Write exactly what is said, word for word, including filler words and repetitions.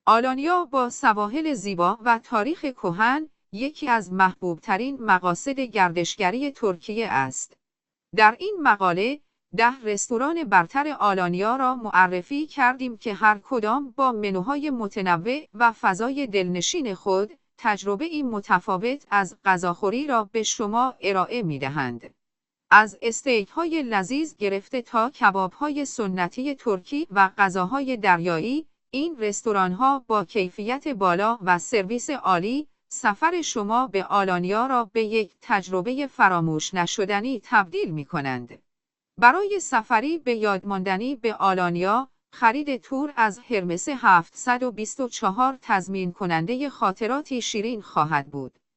آلانیا با سواحل زیبا و تاریخ کهن، یکی از محبوبترین مقاصد گردشگری ترکیه است. در این مقاله، ده رستوران برتر آلانیا را معرفی کردیم که هر کدام با منوهای متنوع و فضای دلنشین خود، تجربه‌ای متفاوت از غذاخوری را به شما ارائه می‌دهند. از استیک‌های لذیذ گرفته تا کباب‌های سنتی ترکی و غذاهای دریایی، این رستوران‌ها با کیفیت بالا و سرویس عالی، سفر شما به آلانیا را به یک تجربه فراموش نشدنی تبدیل می‌کنند. برای سفری به یادماندنی به آلانیا، خرید تور از هرمس هفتصد و بیست و چهار تضمین کننده خاطراتی شیرین خواهد بود.